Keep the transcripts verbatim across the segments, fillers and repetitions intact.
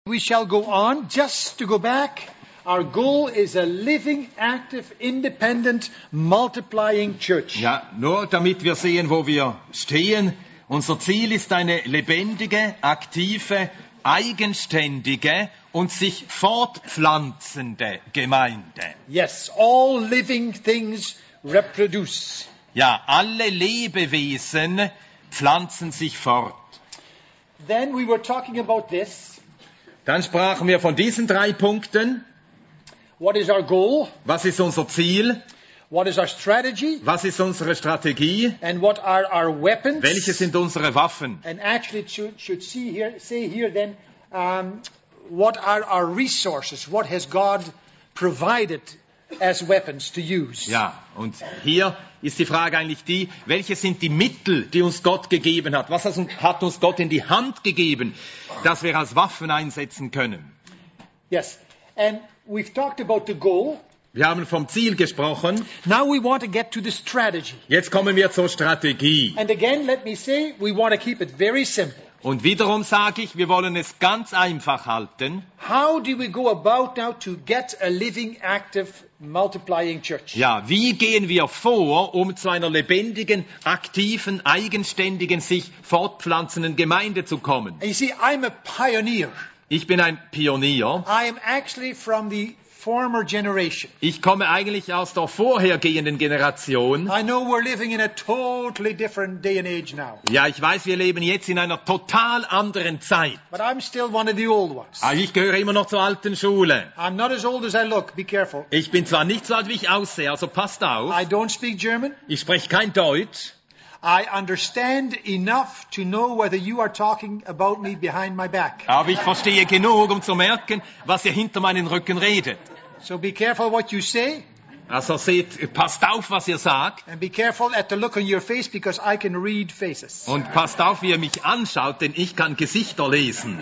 We shall go on. Just to go back, our goal is a living, active, independent, multiplying church. Ja, nur damit wir sehen, wo wir stehen. Unser Ziel ist eine lebendige, aktive, eigenständige und sich fortpflanzende Gemeinde. Yes, all living things reproduce. Ja, alle Lebewesen pflanzen sich fort. Then we were talking about this. Dann sprachen wir von diesen drei Punkten. What is our goal? Was ist unser Ziel? What is our strategy? Was ist unsere Strategie? And what are our weapons? Welche sind unsere Waffen? And actually it should, should see here, say here then, um, what are our resources? What has God provided as weapons to use? Ja, und hier ist die Frage eigentlich die, welche sind die Mittel, die uns Gott gegeben hat? Was hat uns Gott in die Hand gegeben, dass wir als Waffen einsetzen können? Yes, and we've talked about the goal. Wir haben vom Ziel gesprochen. Now we want to get to the strategy. Jetzt kommen wir zur Strategie. And again, let me say, we want to keep it very simple. Und wiederum sage ich, wir wollen es ganz einfach halten. How do we go about now to get a living, active, multiplying church? Ja, wie gehen wir vor, um zu einer lebendigen, aktiven, eigenständigen, sich fortpflanzenden Gemeinde zu kommen? And you see, I'm a pioneer. Ich bin ein Pionier. I am actually from the former generation. Ich komme eigentlich aus der vorhergehenden Generation. I know we're living in a totally different day and age now. Ja, ich weiß, wir leben jetzt in einer total anderen Zeit. But I'm still one of the old ones. Aber ich gehöre immer noch zur alten Schule. I'm not as old as I look. Be careful. Ich bin zwar nicht so alt, wie ich aussehe, also passt auf. I don't speak German. Ich spreche kein Deutsch. I understand enough to know whether you are talking about me behind my back. Aber ich verstehe genug, um zu merken, was ihr hinter meinen Rücken redet. So be careful what you say. Also seht, passt auf, was ihr sagt. And be careful at the look on your face because I can read faces. Und passt auf, wie ihr mich anschaut, denn ich kann Gesichter lesen.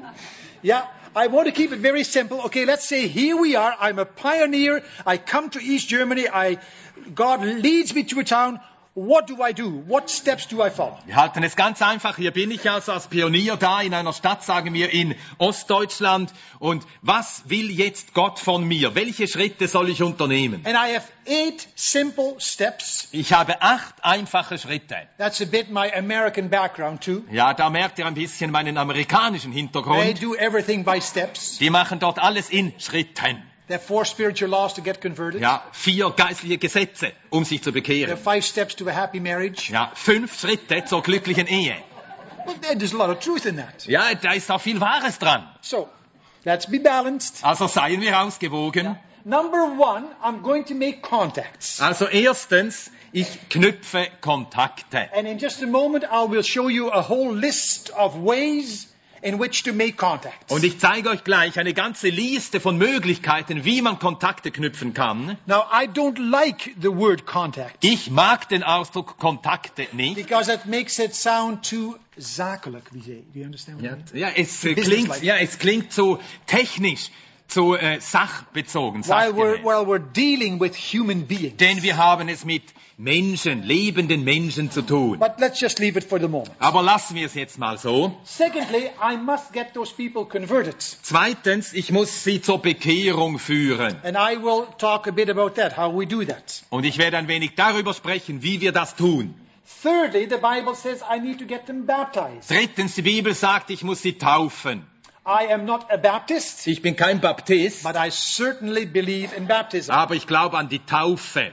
Yeah, I want to keep it very simple. Okay, let's say here we are. I'm a pioneer. I come to East Germany. I, God leads me to a town. What do I do? What steps do I follow? Wir halten es ganz einfach. Hier bin ich also als Pionier da in einer Stadt, sagen wir in Ostdeutschland. Und was will jetzt Gott von mir? Welche Schritte soll ich unternehmen? And I have eight simple steps. Ich habe acht einfache Schritte. That's a bit my American background too. Ja, da merkt ihr ein bisschen meinen amerikanischen They Hintergrund. do everything by steps. Die machen dort alles in Schritten. There are four spiritual laws to get converted. Ja, vier geistliche Gesetze, um sich zu There are bekehren. five steps to a happy marriage. Ja, fünf Schritte zur glücklichen Ehe. Well, there's a lot of truth in that. Ja, da ist auch viel Wahres dran. So, let's be balanced. Also seien wir ausgewogen. Number one, I'm going to make contacts. Also erstens, ich knüpfe Kontakte. And in just a moment, I will show you a whole list of ways in which to make contacts. Und ich zeige euch gleich eine ganze Liste von Möglichkeiten, wie man Kontakte knüpfen kann. Now, I don't like the word contact Ich mag den Ausdruck Kontakte nicht. because it makes it sound too zakelijk. Do you understand what I Ja, mean? ja, es, äh, Business-like. klingt, ja, es klingt so technisch, so äh, sachbezogen. While we're, sachgemäß. while we're dealing with human beings. Denn wir haben es mit Menschen, lebenden Menschen zu tun. But let's just leave it for the moment. Aber lassen wir es jetzt mal so. Secondly, I must get those people converted. Zweitens, ich muss sie zur Bekehrung führen. And I will talk a bit about that, how we do that. Und ich werde ein wenig darüber sprechen, wie wir das tun. Thirdly, the Bible says I need to get them baptized. Drittens, die Bibel sagt, ich muss sie taufen. I am not a Baptist, Ich bin kein Baptist, but I certainly believe in baptism. aber ich glaube an die Taufe.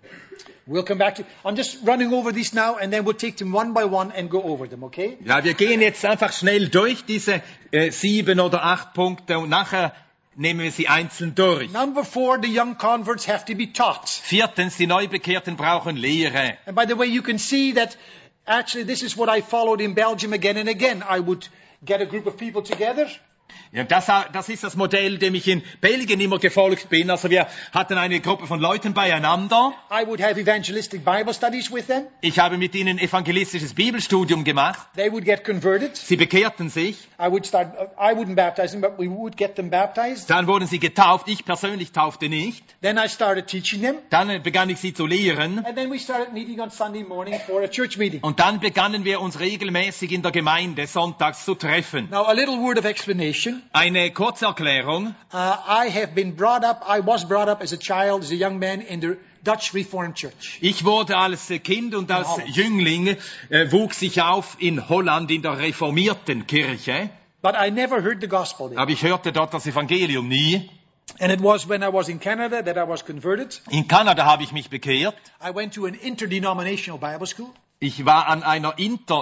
We'll come back to, I'm just running over these now and then we'll take them one by one and go over them, okay? Ja, wir gehen jetzt einfach schnell durch diese äh, sieben oder acht Punkte und nachher nehmen wir sie einzeln durch. Number four, the young converts have to be taught. Viertens, die Neubekehrten brauchen Lehre. And by the way, you can see that actually this is what I followed in Belgium again and again. I would get a group of people together. Ja, das, das ist das Modell, dem ich in Belgien immer gefolgt bin. Also wir hatten eine Gruppe von Leuten beieinander. I would have evangelistic Bible studies with them. Ich habe mit ihnen evangelistisches Bibelstudium gemacht. They would get converted. Sie bekehrten sich. I would start, I wouldn't baptize them, but we would get them baptized. Dann wurden sie getauft. Ich persönlich taufte nicht. Then I started teaching them. Dann begann ich sie zu lehren. And then we started meeting on Sunday morning for a church meeting. Und dann begannen wir uns regelmäßig in der Gemeinde sonntags zu treffen. Now, a little word of explanation. illustration. Eine Kurzerklärung. Uh, I have been brought up, I was brought up as a child, as a young man in the Dutch Reformed Church. Ich wurde als Kind und als Holland. Jüngling, äh, wuchs ich auf in Holland in der reformierten Kirche. But I never heard the gospel there. Aber ich hörte dort das Evangelium nie. And it was when I was in Canada that I was converted. In Kanada habe ich mich bekehrt. I went to an interdenominational Bible school. Ich war an einer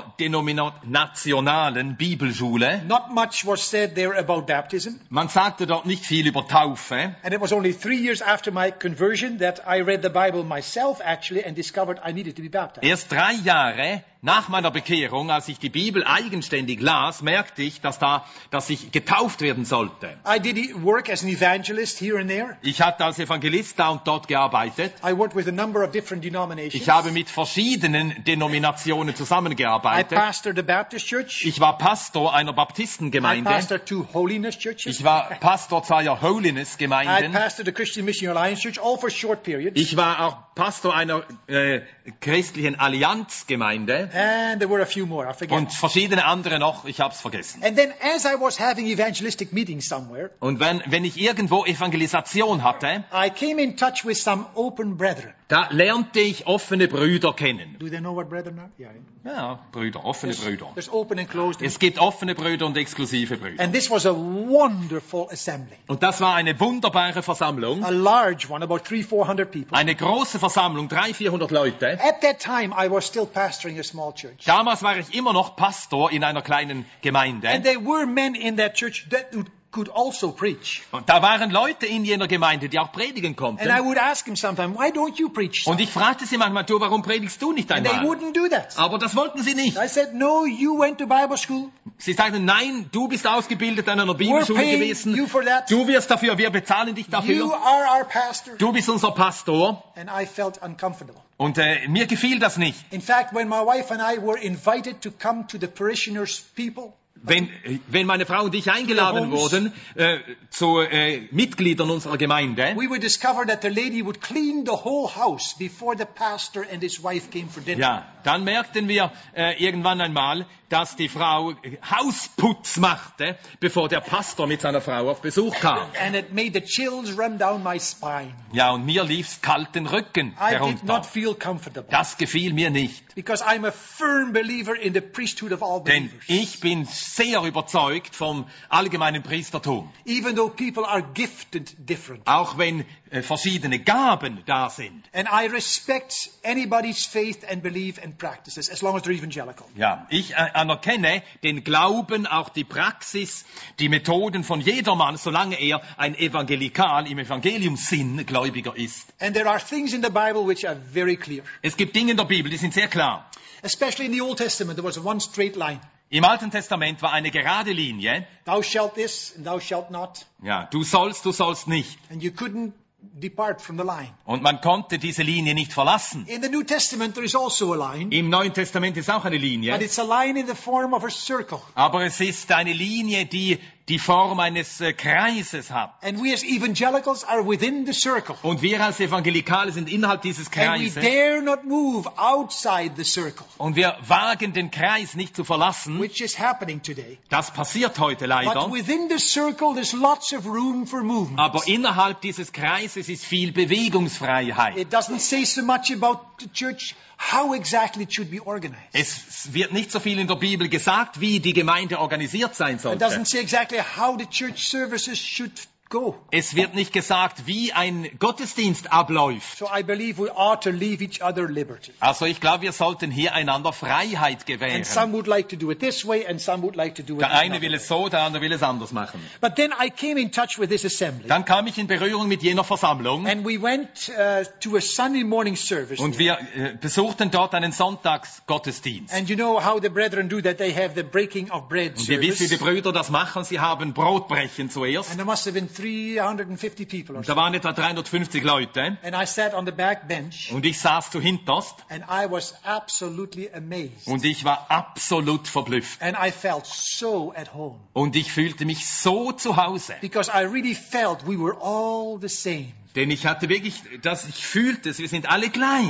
interdenominationalen Bibelschule. Not much was said there about baptism. Man sagte dort nicht viel über Taufe. And it was only three years after my conversion that I read the Bible myself actually and discovered I needed to be baptized. Erst drei Jahre nach meiner Bekehrung, als ich die Bibel eigenständig las, merkte ich, dass da, dass ich getauft werden sollte. I did work as an evangelist here and there. Ich hatte als Evangelist da und dort gearbeitet. I worked with a number of different denominations. Ich habe mit verschiedenen Denominationen I zusammengearbeitet. pastored a Baptist church. Ich war Pastor einer I Baptistengemeinde. pastored two holiness churches. Ich war Pastor zweier I Holiness-Gemeinden. pastored a Christian Mission Alliance church, all for short periods. Ich war auch Pastor einer äh, christlichen Allianzgemeinde. And there were a few more, I forget. Und verschiedene andere noch, ich habe es vergessen. And then as I was having evangelistic meetings somewhere, Und wenn, wenn ich irgendwo Evangelisation hatte, I came in touch with some open brethren. da lernte ich offene Brüder kennen. Do they know what brethren are? Yeah. Ja, Brüder, offene Brüder. There's open and closed. Es gibt offene Brüder und exklusive Brüder. And this was a wonderful assembly. Und das war eine wunderbare Versammlung. A large one, about three, four hundred people. Eine große Versammlung, dreihundert, vierhundert Leute. At that time, I was still pastoring a small church. Damals war ich immer noch Pastor in einer kleinen And Gemeinde. there were men in that church that would- could also preach. Und da waren Leute in jener Gemeinde, die auch predigen And I konnten. would ask him sometimes, why don't you preach? Und ich fragte sie manchmal, du, warum predigst du nicht And they einmal? wouldn't do that. Aber das wollten sie nicht. I said, no, you went to Bible school. Sie sagten, nein, du bist ausgebildet an einer We're Bibelschule paying gewesen. you for that. Du wirst dafür, wir bezahlen dich You dafür. are our pastor. Du bist unser Pastor. And I felt uncomfortable. Und äh, mir gefiel das nicht. In fact, when my wife and I were invited to come to the parishioners' people, Wenn, wenn meine Frau und ich eingeladen wurden äh, zu äh, Mitgliedern unserer Gemeinde, we would discover that the lady would clean the whole house before the pastor and his wife came for dinner. ja, dann merkten wir äh, irgendwann einmal, dass die Frau äh, Hausputz machte, bevor der Pastor mit seiner Frau auf Besuch kam. And it made the chills run down my spine. Ja, und mir lief's kalt den Rücken I did herunter. not feel comfortable. Das gefiel mir nicht. Because I'm a firm believer in the priesthood of all Denn believers. ich bin sehr überzeugt vom allgemeinen Priestertum. Even though people are gifted different. Auch wenn äh, verschiedene Gaben da sind. And I respect anybody's faith and belief and practices, as long as they're evangelical. Ja, ich äh, anerkenne den Glauben, auch die Praxis, die Methoden von jedermann, solange er ein Evangelikal im Evangeliumssinn Gläubiger ist. And there are things in the Bible which are very clear. Es gibt Dinge in der Bibel, die sind sehr klar. Especially in the Old Testament, there was one straight line. Im Alten Testament war eine gerade Linie. Thou shalt this and thou shalt not. Ja, du sollst, du sollst nicht. And you couldn't depart from the line. Und man konnte diese Linie nicht verlassen. In the New Testament, there is also a line. Im Neuen Testament ist auch eine But Linie. it's a line in the form of a circle. Aber es ist eine Linie, die die Form eines äh, Kreises hat. And we as evangelicals are within the circle. Und wir als Evangelikale sind innerhalb dieses And we Kreises. dare not move outside the circle, Und wir wagen den Kreis nicht zu verlassen. which is happening today. Das passiert heute But leider. within the circle, there's lots of room for movement. Aber innerhalb dieses Kreises ist viel Bewegungsfreiheit. It doesn't say so much about the church, how exactly it should be organized. Es wird nicht so viel in der Bibel gesagt, wie die Gemeinde organisiert sein It sollte. doesn't say exactly how the church services should go. Es wird nicht gesagt, wie ein Gottesdienst abläuft. So I believe we ought to leave each other liberty. Also ich glaube, wir sollten hier einander Freiheit gewähren. And some would like to do it this way, and some would like to do it Der eine another will way. es so, der andere will es anders machen. But then I came in touch with this assembly. Dann kam ich in Berührung mit jener Versammlung And we went uh, to a Sunday morning service. und wir äh, besuchten dort einen Sonntagsgottesdienst. And you know how the brethren do that. They have the breaking of bread Und ihr wisst, wie die service. Brüder das machen. Sie haben Brotbrechen zuerst. And there must have been three hundred fifty people or Da so. waren etwa dreihundertfünfzig Leute. And I sat on the back bench. Und ich saß zu hinterst. And I was absolutely amazed. Und ich war absolut verblüfft. And I felt so at home. Und ich fühlte mich so zu Hause. Because I really felt we were all the same. Denn ich hatte wirklich, dass ich fühlte, wir sind alle gleich.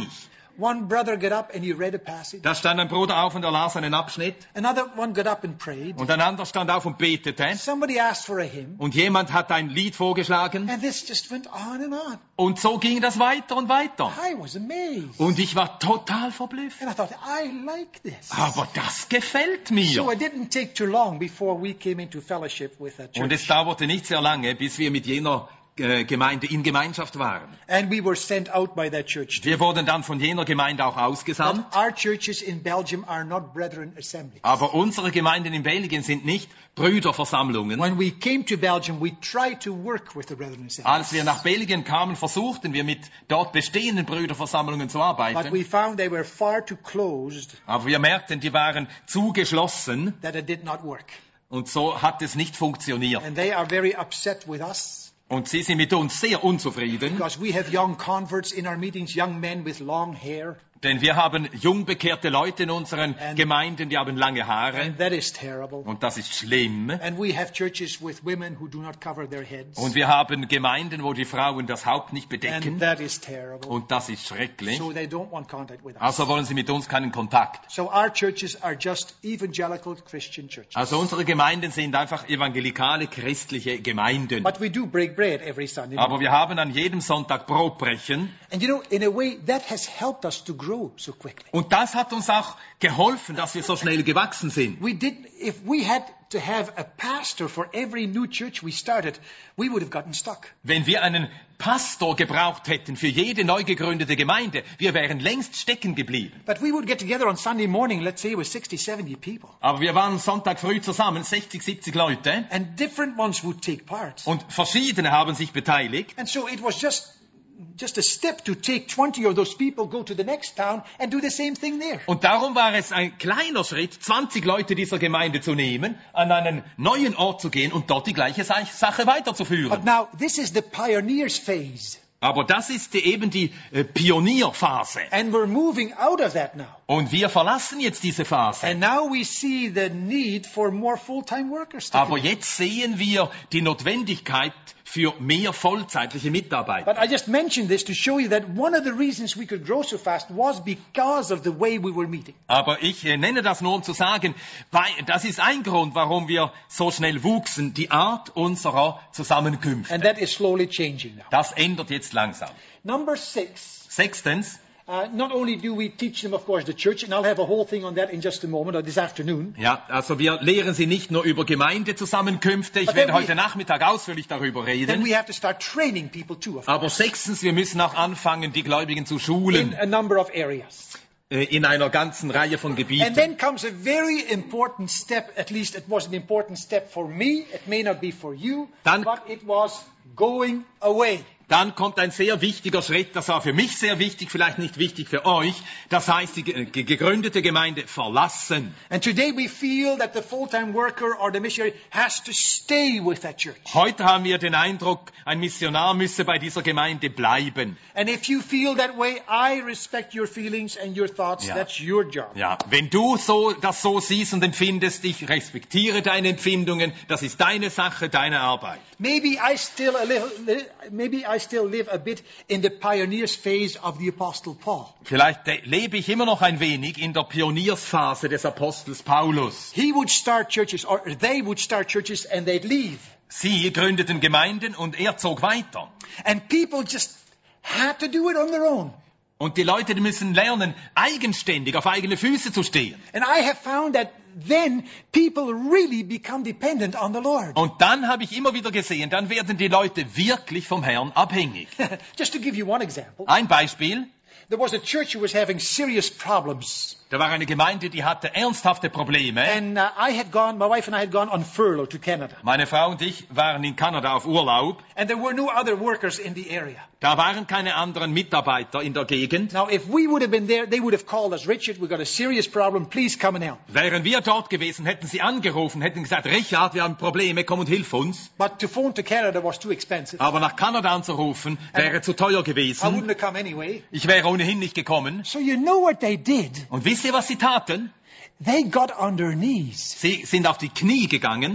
One brother got up and he read a passage. Da stand ein Bruder auf und er las einen Abschnitt. Another one got up and prayed. Und ein anderer stand auf und betete. Somebody asked for a hymn. Und jemand hat ein Lied vorgeschlagen. And this just went on and on. Und so ging das weiter und weiter. I was amazed. Und ich war total verblüfft. And I thought, I like this. Aber das gefällt So mir. it didn't take too long before we came into fellowship with a Und es church. dauerte nicht sehr lange, bis wir mit jener äh, Gemeinde in Gemeinschaft waren. And we were sent out by that church too. Wir wurden dann von jener Gemeinde auch ausgesandt. But our churches in Belgium are not brethren assemblies. Aber unsere Gemeinden in Belgien sind nicht Brüderversammlungen. When we came to Belgium, we tried to work with the brethren assemblies. Als wir nach Belgien kamen, versuchten wir mit dort bestehenden Brüderversammlungen zu But arbeiten. we found they were far too closed Aber wir merkten, die waren zugeschlossen that it did not work. und so hat es nicht funktioniert. And they are very upset with us Und sie sind mit uns sehr unzufrieden, because we have young converts in our meetings, young men with long hair. denn wir haben jung bekehrte Leute in unseren And- Gemeinden, die haben lange Haare And that is terrible. und das ist schlimm. And we have churches with women who do not cover their heads. Und wir haben Gemeinden, wo die Frauen das Haupt nicht And bedecken that is terrible. und das ist schrecklich. So they don't want contact with us. Also wollen sie mit uns keinen Kontakt. So our churches are just evangelical Christian churches. Also unsere Gemeinden sind einfach evangelikale christliche Gemeinden. But we do break bread every Sunday Aber morning. wir haben an jedem Sonntag Brotbrechen. And you know, in a way, that has helped us to grow so quickly. Und das hat uns auch geholfen, dass wir so schnell gewachsen sind. We did, if we had to have a pastor for every new church we started, we would have gotten stuck. Wenn wir einen Pastor gebraucht hätten für jede neu gegründete Gemeinde, wir wären längst stecken geblieben. But we would get together on Sunday morning, let's say it was sixty, seventy people. Aber wir waren Sonntag früh zusammen, sechzig, siebzig Leute, And different ones would take part. und verschiedene haben sich beteiligt. And so it was just, just a step to take twenty of those people, go to the next town and do the same thing there. Und darum war es ein kleiner Schritt, zwanzig Leute dieser Gemeinde zu nehmen, an einen neuen Ort zu gehen und dort die gleiche Sa- Sache But weiterzuführen. now, this is the pioneers phase. Aber das ist die- eben die äh, Pionierphase. And we're moving out of that now. Und wir verlassen jetzt diese Phase. And now we see the need for more full-time workers to Aber come. jetzt sehen wir die Notwendigkeit für mehr vollzeitliche Mitarbeiter. But I just mentioned this to show you that one of the reasons we could grow so fast was because of the way we were meeting. Aber ich äh, nenne das nur, um zu sagen, weil das ist ein Grund, warum wir so schnell wuchsen, die Art unserer Zusammenkünfte. And that is slowly changing now. Das ändert jetzt langsam. Number six, Sechstens, uh, not only do we teach them, of course, the church, and I'll have a whole thing on that in just a moment, or this afternoon. ja, also wir lehren sie nicht nur über Gemeindezusammenkünfte, ich But werde then we- heute Nachmittag ausführlich darüber Then reden. we have to start training people too, of Aber course, sechstens, wir müssen auch anfangen, die Gläubigen zu in schulen, a number of areas. äh, in einer ganzen Reihe von And Gebieten. then comes a very important step, at least it was an important step for me, it may not be for you, Dann- but it was going away. Dann kommt ein sehr wichtiger Schritt, das war für mich sehr wichtig, vielleicht nicht wichtig für euch. Das heißt, die ge- ge- gegründete Gemeinde verlassen. And today we feel that the full-time worker or the missionary has to stay with that church. Heute haben wir den Eindruck, ein Missionar müsse bei dieser Gemeinde bleiben. And if you feel that way, I respect your feelings and your thoughts. Ja. That's your job. Ja, wenn du so, das so siehst und empfindest, ich respektiere deine Empfindungen, das ist deine Sache, deine Arbeit. Maybe I still a little, li- maybe I still live a bit in the pioneers phase of the Apostle Paul. Vielleicht äh, lebe ich immer noch ein wenig in der Pioniersphase des Apostels Paulus. He would start churches, or they would start churches and they'd leave. Sie gründeten Gemeinden und er zog weiter. And people just had to do it on their own. Und die Leute, die müssen lernen, eigenständig auf eigene Füße zu stehen. And I have found that then people really become dependent on the Lord. Und dann habe ich immer wieder gesehen, dann werden die Leute wirklich vom Herrn abhängig. Just to give you one example, Ein Beispiel, there was a church who was having serious problems. da war eine Gemeinde, die hatte ernsthafte Probleme. And uh, I had gone, my wife and I had gone on furlough to Canada. Meine Frau und ich waren in Kanada auf Urlaub. And there were no other workers in the area. Da waren keine anderen Mitarbeiter in der Gegend. Now, if we would have been there, they would have called us, Richard, we've got a serious problem, please come and help. Wären wir dort gewesen, hätten sie angerufen, hätten gesagt, Richard, wir haben Probleme, komm und hilf uns. But to phone to Canada was too expensive. Aber nach Kanada anzurufen, wäre zu teuer I gewesen. wouldn't have come anyway. Ich wäre ohnehin nicht gekommen. So you know what they did? Und wisst ihr, was sie taten? They got on their knees. Sie sind auf die Knie gegangen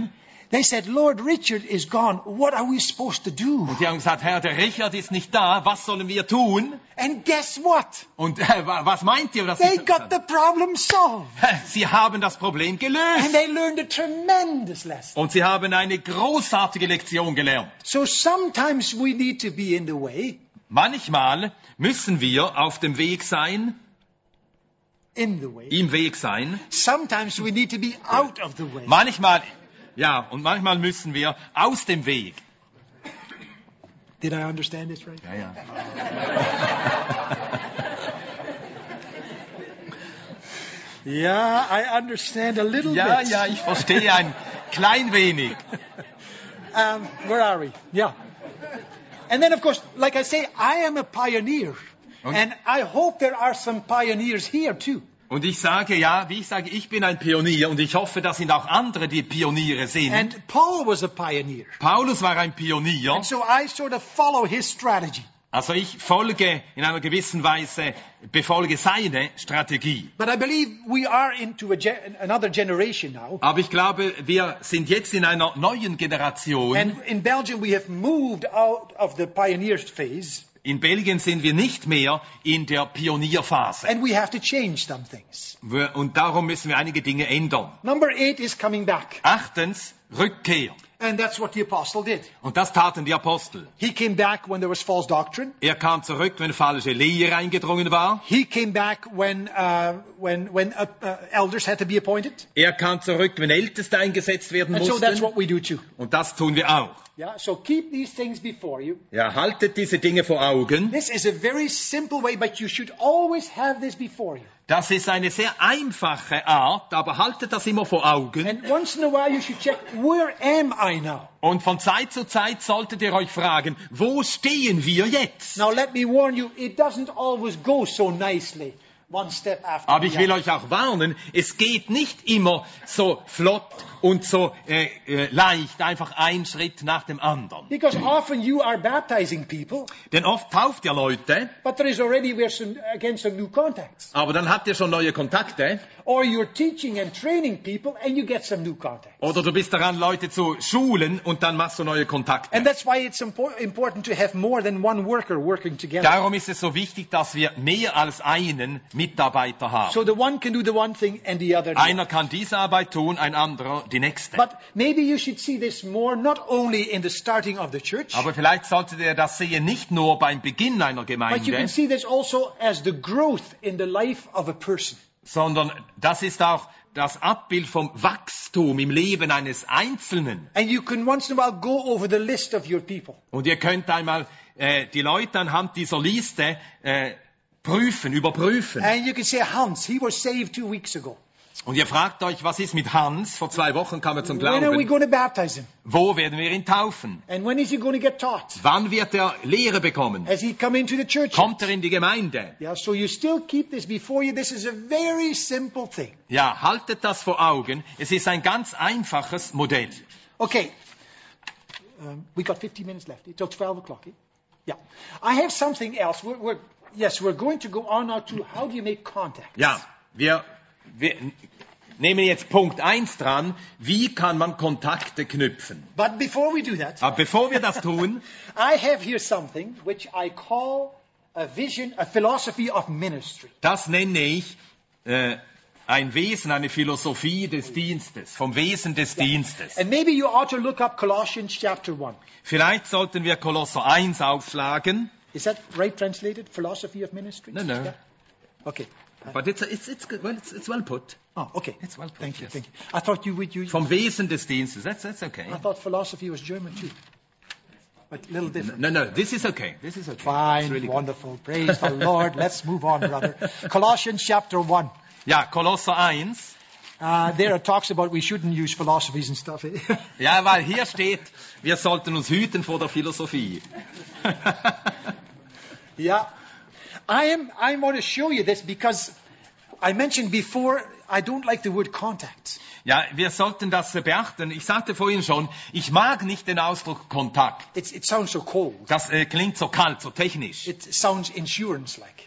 They said, Lord, Richard is gone. What are we supposed to do? Und die haben gesagt, Herr, der Richard ist nicht da, was sollen wir tun? And guess what? Und äh, was meint ihr? Dass They sie, got the problem solved. sie haben das Problem And gelöst. they learned a tremendous lesson. Und sie haben eine großartige Lektion gelernt. So sometimes we need to be in the way. Manchmal müssen wir auf dem Weg sein, In the way. im Weg sein. Sometimes we need to be out of the way. Manchmal, ja, und manchmal müssen wir aus dem Weg. Did I understand this right? Ja, ja. Yeah, I understand a little Ja, bit. ja, ich verstehe ein klein wenig. Um, where are we? Yeah. And then, of course, like I say, I am a pioneer. Und- And I hope there are some pioneers here too. Und ich sage, ja, wie ich sage, ich bin ein Pionier und ich hoffe, das sind auch andere, die Pioniere sind. And Paul was a pioneer. Paulus war ein Pionier, And so I sort of follow his strategy. also ich folge in einer gewissen Weise, befolge seine Strategie. But I believe we are into a ge- another generation now. Aber ich glaube, wir sind jetzt in einer neuen Generation. And in Belgium, we have moved out of the pioneer phase. In Belgien sind wir nicht mehr in der Pionierphase. And we have to change some things. Wir- Und darum müssen wir einige Dinge ändern. Number eight is coming back. Achtens, Rückkehr. And that's what the apostle did. Und das taten die Apostel. He came back when there was false doctrine. Er kam zurück, wenn falsche Lehre eingedrungen war. He came back when, uh, when, when uh, uh, elders had to be appointed. Er kam zurück, wenn Älteste eingesetzt werden And so that's mussten. what we do too. Und das tun wir auch. Yeah, so keep these things before you. Ja, haltet diese Dinge vor Augen. This is a very simple way, but you should always have this before you. Das ist eine sehr einfache Art, aber haltet das immer vor Augen. And once in a while you should check, where am I now? Und von Zeit zu Zeit solltet ihr euch fragen, wo stehen wir jetzt? Now let me warn you, it doesn't always go so nicely, one step after Aber the ich will other. euch auch warnen, es geht nicht immer so flott und so äh, äh, leicht, einfach ein Schritt nach dem anderen. Because often you are baptizing people, Denn oft tauft ihr Leute, but there is already where some, again some new contacts. aber dann habt ihr schon neue Kontakte. Or you're teaching and training people and you get some new contacts. Oder du bist daran, Leute zu schulen und dann machst du neue Kontakte. And that's why it's impor- important to have more than one worker working together. Darum ist es so wichtig, dass wir mehr als einen Mitarbeiter haben. So the one can do the one thing and the other the other. Einer kann diese Arbeit tun, ein anderer die nächste. But maybe you should see this more not only in the starting of the church, Aber vielleicht solltet ihr das sehen, nicht nur beim Beginn einer but you can Gemeinde, see this also as the growth in the life of a person. sondern das ist auch das Abbild vom Wachstum im Leben eines Einzelnen. And you can once in a while go over the list of your people. Und ihr könnt einmal äh, die Leute anhand dieser Liste äh, prüfen, überprüfen. And you can say, Hans, he was saved two weeks ago. Und ihr fragt euch, was ist mit Hans? Vor zwei Wochen kam er zum When are we Glauben. going to baptize him? Wo werden wir ihn taufen? And when is he going to get taught? Wann wird er Lehre bekommen? Has he come into the church? Kommt er in die Gemeinde? Yeah, so you still keep this before you. This is a very simple thing. Ja, haltet das vor Augen. Es ist ein ganz einfaches Modell. Okay. Um, we got fifteen minutes left. Till twelve o'clock. Eh? Yeah. I have something else. We're, we're, yes, we're going to go on now to how do you make contact. Ja, wir, wir nehmen jetzt Punkt eins dran. Wie kann man Kontakte knüpfen? But before we do that, Aber bevor wir das tun, I have here something which I call a vision, a philosophy of ministry. das nenne ich äh, ein Wesen, eine Philosophie des Dienstes, vom Wesen des Dienstes. And maybe you ought to look up Colossians chapter one. Vielleicht sollten wir Kolosser eins aufschlagen. Is that right translated? Philosophy of ministry? No, no. Yeah? Okay. But it's, it's, it's, good. Well, it's, it's well put. Oh, okay. It's well put, Thank you. yes. Thank you. I thought you would use. Vom Wesen des Dienstes. That's, that's okay. I thought philosophy was German too, but a little different. No, no, this is okay. This is okay. Fine, It's really good. wonderful. Praise the Lord. Let's move on, brother. Colossians chapter one. Ja, Kolosser eins. Uh, there it talks about we shouldn't use philosophies and stuff. eh? Ja, weil hier steht, wir sollten uns hüten vor der Philosophie. Yeah. I am, I want to show you this because I mentioned before, I don't like the word contact. Ja, wir sollten das beachten. Ich sagte vorhin schon, ich mag nicht den Ausdruck Kontakt. It's, it sounds so cold. Das äh, klingt so kalt, so technisch. It sounds insurance-like.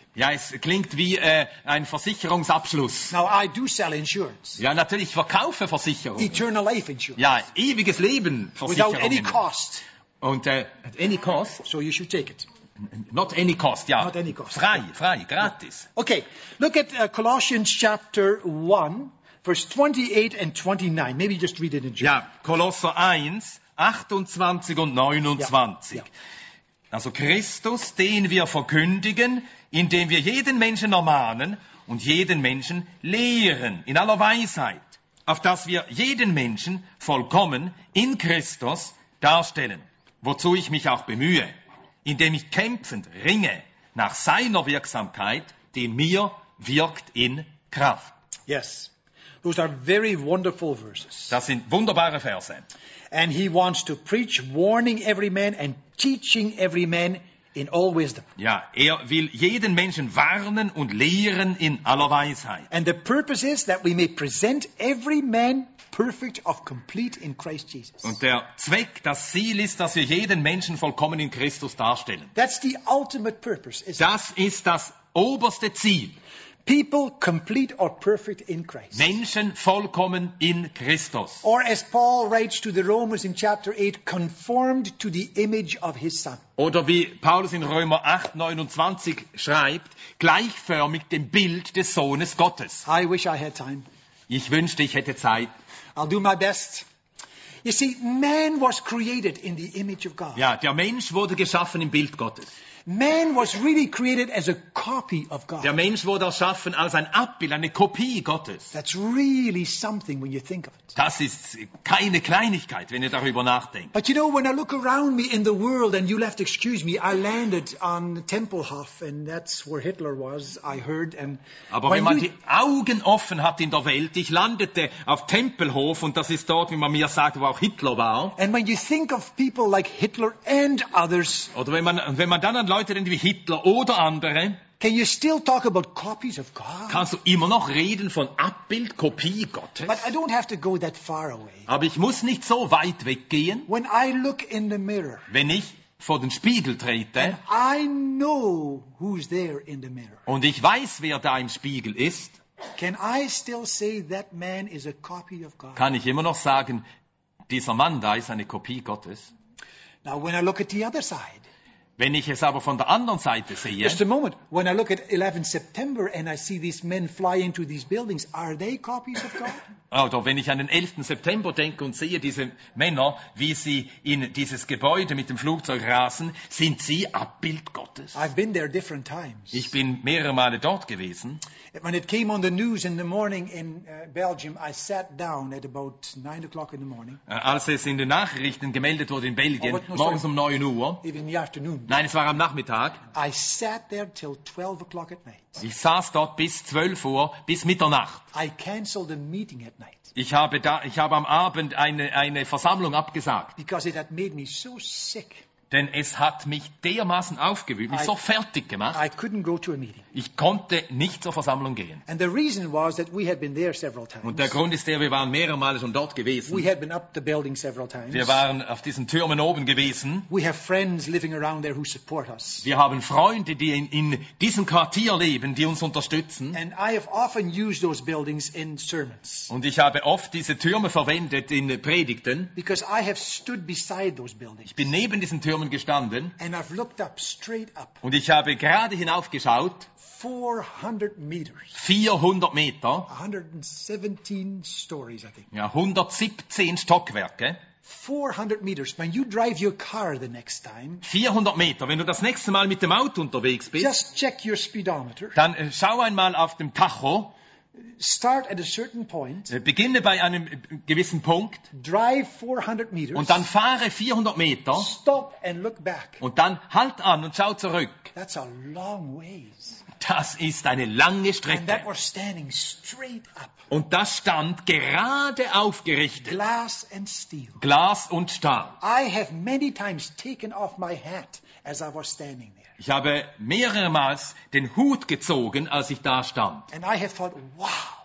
Ja, es klingt wie äh, ein Versicherungsabschluss. Now, I do sell insurance. Ja, natürlich, ich verkaufe Versicherungen. Eternal life insurance. Ja, ewiges Leben Without any Versicherungen. cost. Und äh, at any cost? So you should take it. Not any cost, ja. Not any cost. Frei, frei, gratis. Okay, look at uh, Colossians chapter one, verse twenty-eight and twenty-nine. Maybe just read it in German. Ja, Kolosser eins, achtundzwanzig und neunundzwanzig. Ja, ja. Also Christus, den wir verkündigen, indem wir jeden Menschen ermahnen und jeden Menschen lehren in aller Weisheit, auf dass wir jeden Menschen vollkommen in Christus darstellen, wozu ich mich auch bemühe, indem ich kämpfend ringe nach seiner Wirksamkeit, die in mir wirkt in Kraft. Yes. Those are very wonderful verses. Das sind wunderbare Verse. And he wants to preach, warning every man and teaching every man in all wisdom. Ja, er will jeden Menschen warnen und lehren in aller Weisheit. And the purpose is that we may present every man perfect of complete in Christ Jesus. Und der Zweck, das Ziel ist, dass wir jeden Menschen vollkommen in Christus darstellen. That's the ultimate purpose. Isn't it? Das ist das oberste Ziel. People complete or perfect in Christ. Menschen vollkommen in Christus. Or as Paul writes to the Romans in chapter eight, conformed to the image of his Son. Oder wie Paulus in Römer acht, neunundzwanzig schreibt, gleichförmig dem Bild des Sohnes Gottes. I wish I had time. Ich wünschte, ich hätte Zeit. I'll do my best. You see, man was created in the image of God. Ja, der Mensch wurde geschaffen im Bild Gottes. Man was really created as a copy of God. Der Mensch wurde erschaffen als ein Abbild, eine Kopie Gottes. That's really something when you think of it. Das ist keine Kleinigkeit, wenn ihr darüber nachdenkt. But you know, when I look around me in the world, and you'll have to excuse me, I landed on Tempelhof, and that's where Hitler was, I heard. And Aber wenn man die Augen offen hat in der Welt, ich landete auf Tempelhof, und das ist dort, wie man mir sagt, wo auch Hitler war. And when you think of people like Hitler and others, Oder wenn man, wenn man dann an Leute denkt wie Hitler oder andere, can you still talk about copies of God? kannst du immer noch reden von Abbild, Kopie Gottes. But I don't have to go that far away. Aber ich muss nicht so weit weggehen, When I look in the mirror, wenn ich vor den Spiegel trete I know who's there in the mirror. und ich weiß, wer da im Spiegel ist, Can I still say that man is a copy of God? kann ich immer noch sagen, dieser Mann da ist eine Kopie Gottes. Now, when I look at the other side, Wenn ich es aber von der anderen Seite sehe, just a moment, when I look at eleventh September and I see these men fly into these buildings, are they copies of God? oder wenn ich an den elften September denke und sehe diese Männer, wie sie in dieses Gebäude mit dem Flugzeug rasen, sind sie Abbild Gottes. I've been there different times. Ich bin mehrere Male dort gewesen. When it came on the news in the morning in uh, Belgium, I sat down at about nine o'clock in the morning, Äh, Als es in den Nachrichten gemeldet wurde in Belgien, Oh, but no, morgens sorry. um neun Uhr, even in the afternoon. nein, es war am Nachmittag, I sat there till twelve o'clock at night. ich saß dort bis zwölf Uhr, bis Mitternacht. I canceled a meeting at night Ich habe, da, ich habe am Abend eine, eine Versammlung abgesagt, because it had made me so sick. denn es hat mich dermaßen aufgewühlt, mich I- so fertig gemacht, I couldn't go to a meeting. ich konnte nicht zur Versammlung gehen. And the reason was that we had been there several times. Und der Grund ist der, wir waren mehrere Male schon dort gewesen. We had been up the building several times. Wir waren auf diesen Türmen oben gewesen. We have friends living around there who support us. Wir haben Freunde, die in, in diesem Quartier leben, die uns unterstützen. And I have often used those buildings in sermons Und ich habe oft diese Türme verwendet in Predigten. because I have stood beside those buildings Ich bin neben diesen Türmen gestanden and I've looked up, straight up, und ich habe gerade hinaufgeschaut, four hundred meters, vierhundert Meter, one hundred seventeen stories, I think. ja, hundertsiebzehn Stockwerke, four hundred meters. When you drive your car the next time, vierhundert Meter. Wenn du das nächste Mal mit dem Auto unterwegs bist, just check your speedometer. dann äh, schau einmal auf dem Tacho, Start at a certain point, äh, beginne bei einem äh, gewissen Punkt drive four hundred meters, und dann fahre vierhundert Meter stop and look back. und dann halt an und schau zurück. That's a long ways. Das ist eine lange And that Strecke. was standing straight up. Und das stand gerade aufgerichtet. Glass and steel. Glas und Stahl. I have many times taken off my hat as I was standing there. Ich habe mehrere Mal den Hut gezogen, als ich da stand. And I have thought, wow,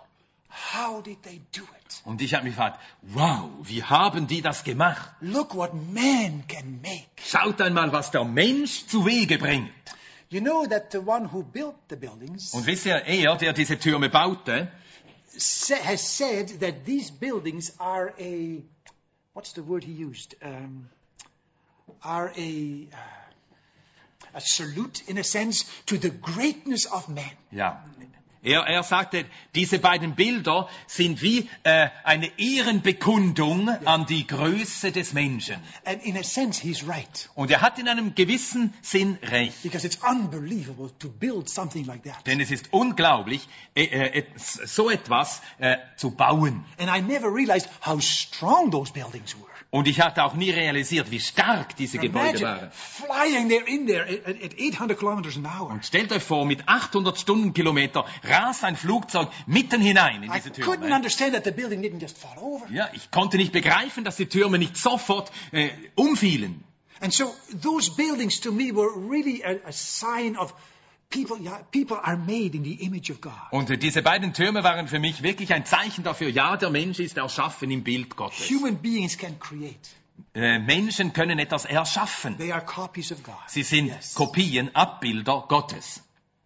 how did they do it? Und ich habe mich gefragt, wow, wie haben die das gemacht? Look what man can make. Schaut einmal, was der Mensch zu Wege bringt. You know that the one who built the buildings Und wisst ihr, er, der diese Türme baute, sa- has said that these buildings are a, what's the word he used? Um, are a, a salute, in a sense, to the greatness of man. ja, er, er sagte, diese beiden Bilder sind wie äh, eine Ehrenbekundung an die Größe des Menschen. And in a sense, he's right. Und er hat in einem gewissen Sinn recht. Because it's unbelievable to build something like that. Denn es ist unglaublich, äh, äh, so etwas äh, zu bauen. And I never realized how strong those buildings were. Und ich hatte auch nie realisiert, wie stark diese Gebäude Imagine waren. flying there in there at, at eight hundred kilometers an hour. Und stellt euch vor, mit achthundert Stundenkilometer rast ein Flugzeug mitten hinein in I diese couldn't Türme. understand that the building didn't just fall over. Ja, ich konnte nicht begreifen, dass die Türme nicht sofort äh, umfielen. And so those buildings to me were really a, a sign of people, yeah, people are made in the image of God. Und äh, diese beiden Türme waren für mich wirklich ein Zeichen dafür, ja, der Mensch ist erschaffen im Bild Gottes. Human beings can create. Äh, Menschen können etwas erschaffen. They are copies of God. Sie sind Yes. Kopien, Abbilder Gottes.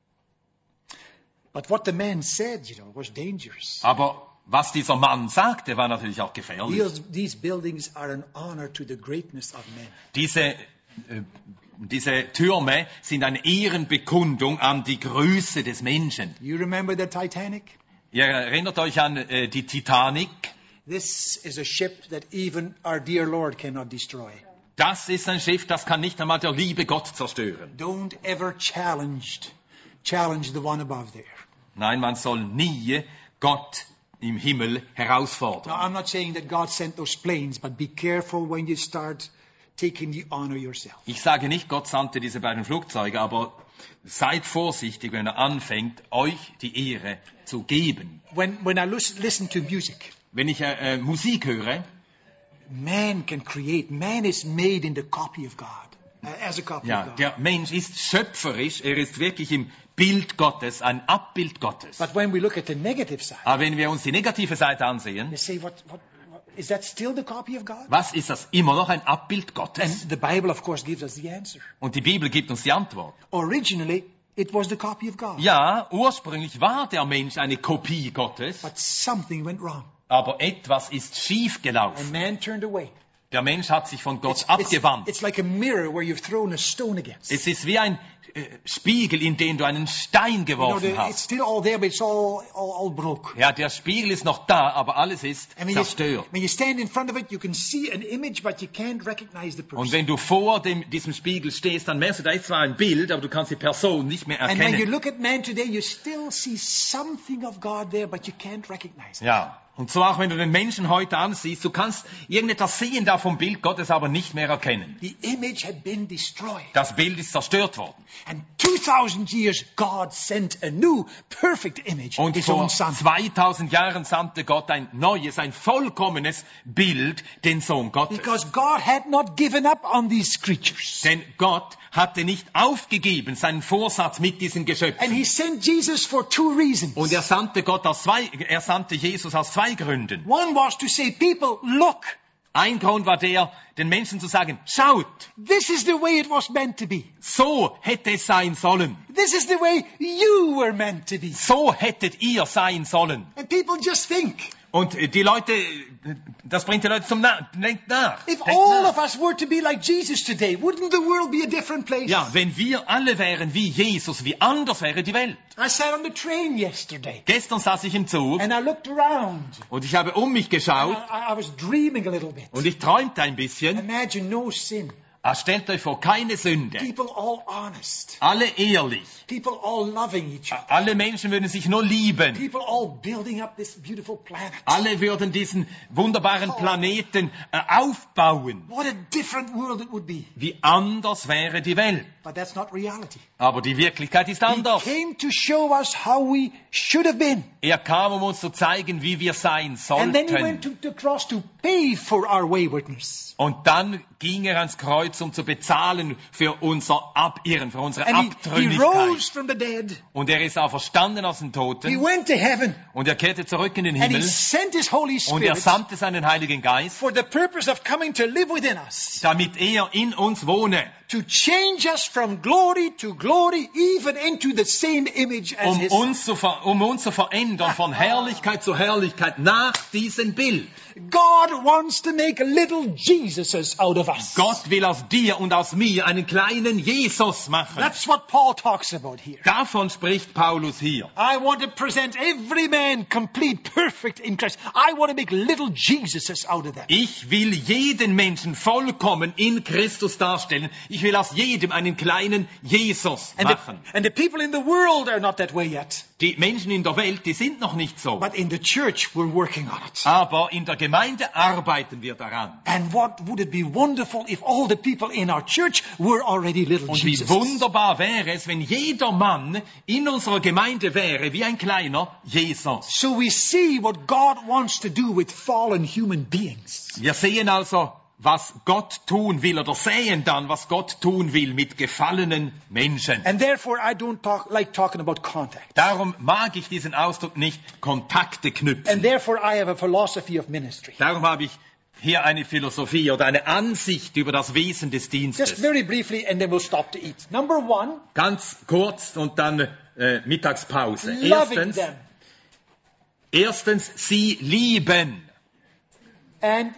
But what the man said, you know, was dangerous. Aber was dieser Mann sagte, war natürlich auch gefährlich. These, these buildings are an honor to the greatness of men. Diese, äh, diese Türme sind eine Ehrenbekundung an die Größe des Menschen. You remember the Titanic? Ihr erinnert euch an äh, die Titanic. This is a ship that even our dear Lord cannot destroy. Das ist ein Schiff, das kann nicht einmal der liebe Gott zerstören. Don't ever challenge, challenge the one above there. Nein, man soll nie Gott im Himmel Now, herausfordern. I'm not saying that God sent those planes, but be careful when you start taking the honor yourself. Ich sage nicht, Gott sandte diese beiden Flugzeuge, aber seid vorsichtig, wenn er anfängt, euch die Ehre zu geben. When, when I lis- listen to music, Wenn ich äh, äh, Musik höre, man can create. Man is made in the copy of God, uh, as a copy ja, of God. der Mensch ist schöpferisch, er ist wirklich im Bild Gottes, ein Abbild Gottes. But when we look at the negative side, Aber wenn wir uns die negative Seite ansehen, they say, what, what, what, is that still the copy of God? was ist das immer noch ein Abbild Gottes? And the Bible, of course, gives us the answer. Und die Bibel gibt uns die Antwort. Originally, it was the copy of God. Ja, ursprünglich war der Mensch eine Kopie Gottes, But something went wrong. aber etwas ist schief And gelaufen. man turned away. Der Mensch hat sich von Gott It's, abgewandt. it's like a mirror where you've thrown a stone against. Es ist wie ein äh, Spiegel, in den du einen Stein You know, geworfen the, it's hast. still all there, but it's all, all, all broke. Ja, der Spiegel ist noch da, aber alles ist And when you, zerstört. when you stand in front of it, you can see an image, but you can't recognize the Und person. wenn du vor dem, diesem Spiegel stehst, dann merkst du, da ist zwar ein Bild, aber du kannst die Person nicht mehr And when you erkennen. look at man today, you still see something of God there, but you can't recognize it. Ja, und so auch wenn du den Menschen heute ansiehst, du kannst irgendetwas sehen da vom Bild Gottes, aber nicht mehr erkennen. The image had been destroyed. Das Bild ist zerstört worden. And two thousand years, God sent a new, perfect image, Und His vor own Son. zweitausend Jahren sandte Gott ein neues, ein vollkommenes Bild, den Sohn Gottes. Because God had not given up on these creatures. Denn Gott hatte nicht aufgegeben, seinen Vorsatz mit diesen And Geschöpfen. He sent Jesus for two reasons. Und er sandte Gott aus zwei, er sandte Jesus aus zwei Gründen. One was to say, people, look, Ein Grund war der, den Menschen zu sagen, schaut, this is the way it was meant to be. so hätte es sein sollen. This is the way you were meant to be. So hättet ihr sein sollen. And people just think, Und die Leute, das bringt die Leute zum Na denkt nach. if Denkt all nach. of us were to be like Jesus today, wouldn't the world be a different place? Ja, wenn wir alle wären wie Jesus, wie anders wäre die Welt. I sat on the train yesterday Gestern saß ich im Zug and I looked around. und ich habe um mich I, geschaut I was dreaming a little bit. und ich träumte ein bisschen. Imagine no sin. Ah, stellt euch vor, keine Sünde. People all honest. Alle ehrlich. People all loving each other. Alle Menschen würden sich nur lieben. People all building up this beautiful planet. Alle würden diesen wunderbaren Planeten äh, aufbauen. What a different world it would be. Wie anders wäre die Welt. But that's not reality. Aber die Wirklichkeit ist He anders. came to show us how we should have been. Er kam, um uns zu zeigen, wie wir sein And then he went sollten. to the cross to pay for our waywardness. Und dann ging er ans Kreuz, um zu bezahlen für unser Abirren, für unsere And he, he Abtrünnigkeit. rose from the dead. Und er ist auch verstanden aus den He Toten. went to heaven. Und er kehrte zurück in den And he Himmel. sent his Holy Und er Spirit sandte seinen Heiligen Geist, for the purpose of coming to live within us. damit er in uns wohne. to change us from glory to glory, even into the same image as Um His. uns, zu ver, um uns zu verändern von Herrlichkeit zu Herrlichkeit nach diesem Bild. God wants to make little Jesuses out of us. Gott will aus dir und aus mir einen kleinen Jesus machen. That's what Paul talks about here. Davon spricht Paulus hier. I want to present every man complete, perfect in Christ. I want to make little Jesuses out of them. Ich will jeden Menschen vollkommen in Christus darstellen. Ich will aus jedem einen kleinen Jesus And the, machen. and the people in the world are not that way yet. Die Menschen in der Welt, die sind noch nicht so. But in the church, we're working on it. Aber in der Gemeinde arbeiten wir daran. And what would it be wonderful if all the people in our church were already little Und wie Jesuses? wunderbar wäre es, wenn jeder Mann in unserer Gemeinde wäre wie ein kleiner Jesus. So we see what God wants to do with fallen human beings. Wir sehen also, was Gott tun will, oder sehen dann, was Gott tun will mit gefallenen Menschen. And therefore I don't talk, like talking about contact. Darum mag ich diesen Ausdruck nicht, Kontakte And knüpfen. therefore I have a philosophy of ministry. Darum habe ich hier eine Philosophie oder eine Ansicht über das Wesen des Just Dienstes. very briefly and then we'll stop to eat. Number one, Ganz kurz und dann äh, Mittagspause. loving Erstens, them. erstens, sie lieben. And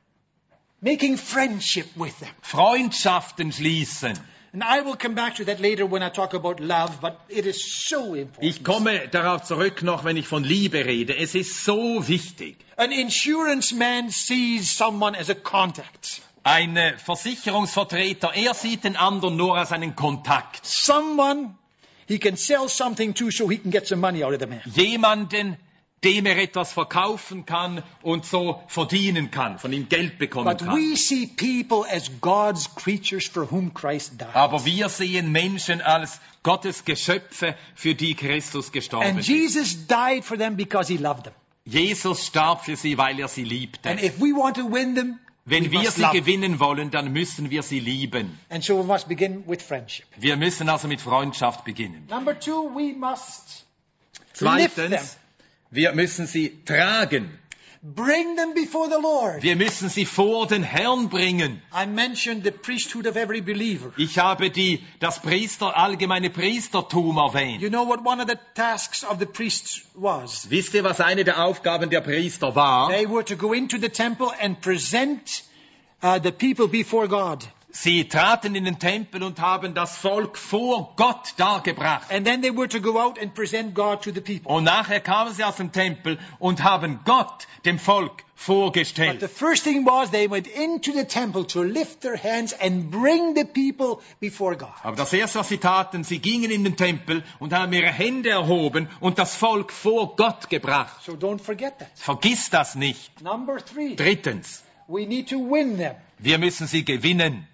making friendship with them. Freundschaften schließen. And I will come back to that later when I talk about love, but it is so important. Ich komme darauf zurück noch, wenn ich von Liebe rede. Es ist so wichtig. An insurance man sees someone as a contact. Ein äh, Versicherungsvertreter, er sieht den anderen nur als einen Kontakt. Someone he can sell something to so he can get some money out of the man. Jemanden, dem er etwas verkaufen kann und so verdienen kann, von ihm Geld bekommen But kann. we see people as God's creatures for whom Christ died. Aber wir sehen Menschen als Gottes Geschöpfe, für die Christus gestorben And ist. Jesus died for them because he loved them. Jesus starb für sie, weil er sie liebte. And if we want to win them, Wenn we wir must sie love. gewinnen wollen, dann müssen wir sie lieben. And so we must begin with friendship. Wir müssen also mit Freundschaft beginnen. Number two, we must lift them. Zweitens, wir müssen sie tragen. Bring them before the Lord. Wir müssen sie vor den Herrn bringen. I mentioned the priesthood of every believer. Ich habe die, das Priester, allgemeine Priestertum erwähnt. You know what one of the tasks of the priests was? Wisst ihr, was eine der Aufgaben der Priester war? They were to go into the temple and present uh, the people before God. Sie traten in den Tempel und haben das Volk vor Gott dargebracht. And then they were to go out and present God to the people. Und nachher kamen sie aus dem Tempel und haben Gott dem Volk But the vorgestellt. first thing was they went into the temple to lift their hands and bring the people before God. Aber das erste, was sie taten, sie gingen in den Tempel und haben ihre Hände erhoben und das Volk vor Gott gebracht. So don't forget that. Vergiss das nicht. Number three, Drittens, we need to win them. wir müssen sie gewinnen.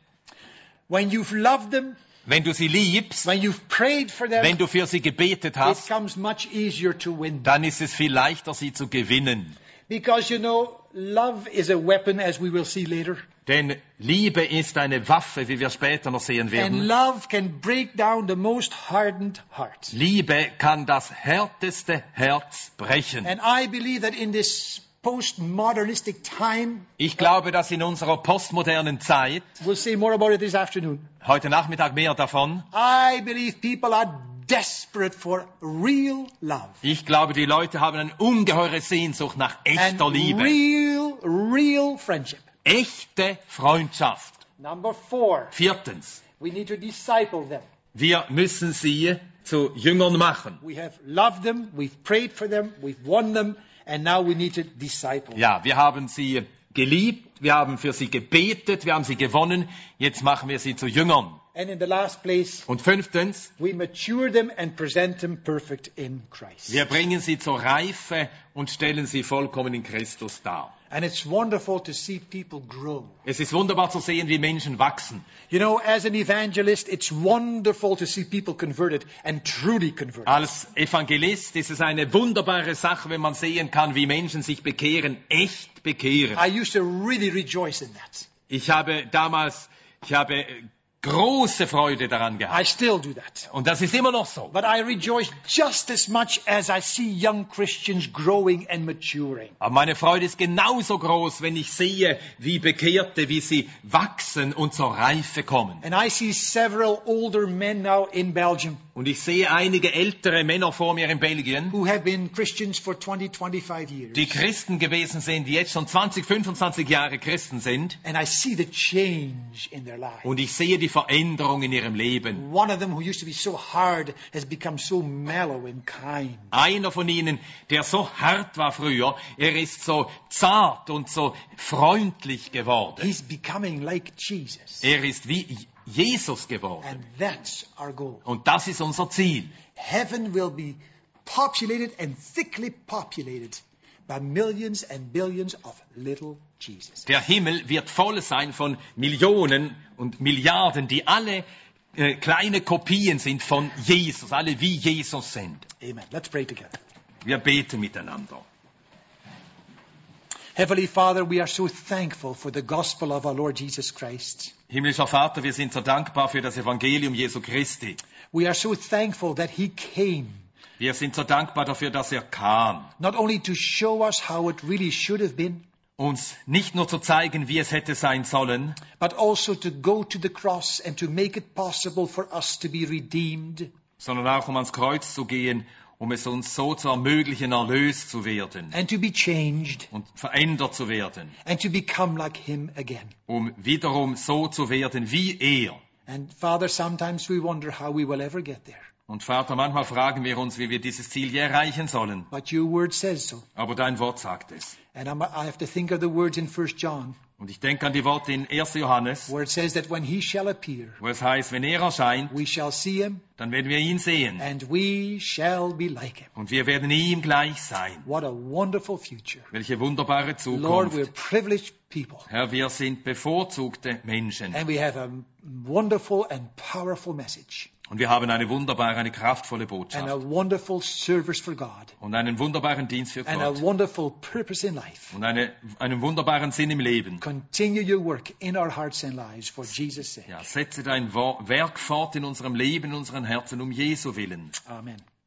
When you've loved them, Wenn du sie liebst, when you've prayed for them, wenn du für sie gebetet it hast, comes much easier to win them. dann ist es viel leichter, sie zu gewinnen. Because, you know, love is a weapon, as we will see later. Denn Liebe ist eine Waffe, wie wir später noch sehen And werden. love can break down the most hardened heart. Liebe kann das härteste Herz brechen. And I believe that in this postmodernistic time, Ich glaube, dass in unserer postmodernen Zeit, we'll say more about it this afternoon, heute Nachmittag mehr davon, I believe people are desperate for real love. ich glaube, die Leute haben eine ungeheure Sehnsucht nach And echter Liebe. real, real friendship. Echte Freundschaft. Number four, Viertens, we need to disciple them. wir müssen sie zu Jüngern machen. We have loved them, we've prayed for them, we've won them, and now we need to disciple them. Ja, wir haben sie geliebt, wir haben für sie gebetet, wir haben sie gewonnen, jetzt machen wir sie zu Jüngern. And in the last place, Und fünftens, we mature them and present them perfect in Christ. wir bringen sie zur Reife und stellen sie vollkommen in Christus dar. And it's wonderful to see people grow. Es ist wunderbar zu sehen, wie Menschen wachsen. You know, as an evangelist, it's wonderful to see people converted and truly converted. Als Evangelist ist es eine wunderbare Sache, wenn man sehen kann, wie Menschen sich bekehren, echt bekehren. I used to really rejoice in that. Ich habe damals, ich habe große Freude daran I gehabt. still do that. Und das ist immer noch so. But I rejoice just as much as I see young Christians growing and maturing. Aber meine Freude ist genauso groß, wenn ich sehe, wie Bekehrte, wie sie wachsen und zur Reife kommen. And I see several older men now in Belgium Und ich sehe einige ältere Männer vor mir in Belgien, who have been Christians for twenty, twenty-five years. die Christen gewesen sind, die jetzt schon zwanzig, fünfundzwanzig Jahre Christen sind. And I see the change in their lives. Und ich sehe die Veränderung in ihrem Leben. One of them who used to be so hard has become so mellow and kind. Einer von ihnen, der so hart war früher, er ist so zart und so freundlich geworden. He's becoming like Jesus. Er ist wie Jesus geworden. And that's our goal. Und das ist unser Ziel. Heaven will be populated and thickly populated by millions and billions of little Jesus. Der Himmel wird voll sein von Millionen und Milliarden, die alle äh, kleine Kopien sind von Jesus, alle wie Jesus sind. Amen. Let's pray together. Wir beten miteinander. Heavenly Father, we are so thankful for the gospel of our Lord Jesus Christ. Himmlischer Vater, wir sind so dankbar für das Evangelium Jesu Christi. We are so thankful that He came, Wir sind so dankbar dafür, dass er kam, not only to show us how it really should have been, uns nicht nur zu zeigen, wie es hätte sein sollen, but also to go to the cross and to make it possible for us to be redeemed, sondern auch um ans Kreuz zu gehen, um es uns so zu ermöglichen, erlöst zu werden and to be changed, und verändert zu werden, and to become like Him again. um wiederum so zu werden wie er. And Father, sometimes we wonder how we will ever get there. Und Vater, manchmal fragen wir uns, wie wir dieses Ziel je erreichen sollen. But your word says so. Aber dein Wort sagt es. And I'm, I have to think of the words in First John, Und ich denke an die Worte in erster Johannes, where it says that when He shall appear, wo es heißt, wenn er erscheint, we shall see Him, dann werden wir ihn sehen. and we shall be like Him. Und wir werden ihm gleich sein. What a wonderful future. Welche wunderbare Lord, we're Zukunft. privileged people, Herr, wir sind bevorzugte Menschen. and we have a wonderful and powerful message, Und wir haben eine wunderbare, eine kraftvolle and a Botschaft. wonderful service for God, Und einen wunderbaren Dienst für and a Gott. wonderful purpose in life. Und eine, einen wunderbaren Sinn im Leben. Continue your work in our hearts and lives for Jesus' sake. Ja, setze dein Wo- Werk fort in unserem Leben, in unseren Herzen, um Jesu willen. Amen.